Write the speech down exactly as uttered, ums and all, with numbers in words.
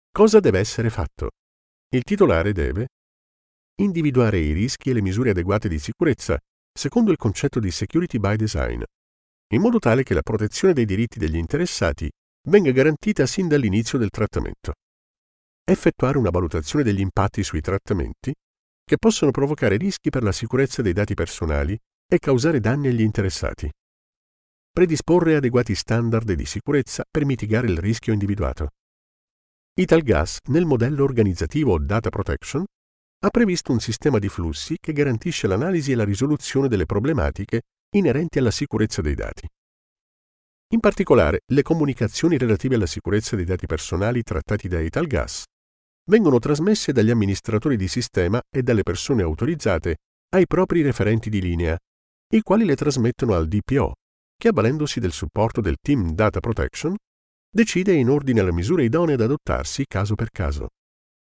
Cosa deve essere fatto? Il titolare deve individuare i rischi e le misure adeguate di sicurezza secondo il concetto di security by design, in modo tale che la protezione dei diritti degli interessati venga garantita sin dall'inizio del trattamento. Effettuare una valutazione degli impatti sui trattamenti che possono provocare rischi per la sicurezza dei dati personali e causare danni agli interessati. Predisporre adeguati standard di sicurezza per mitigare il rischio individuato. Italgas, nel modello organizzativo Data Protection, ha previsto un sistema di flussi che garantisce l'analisi e la risoluzione delle problematiche inerenti alla sicurezza dei dati. In particolare, le comunicazioni relative alla sicurezza dei dati personali trattati da Italgas vengono trasmesse dagli amministratori di sistema e dalle persone autorizzate ai propri referenti di linea, i quali le trasmettono al D P O, che, avvalendosi del supporto del Team Data Protection, decide in ordine alle misure idonee ad adottarsi caso per caso.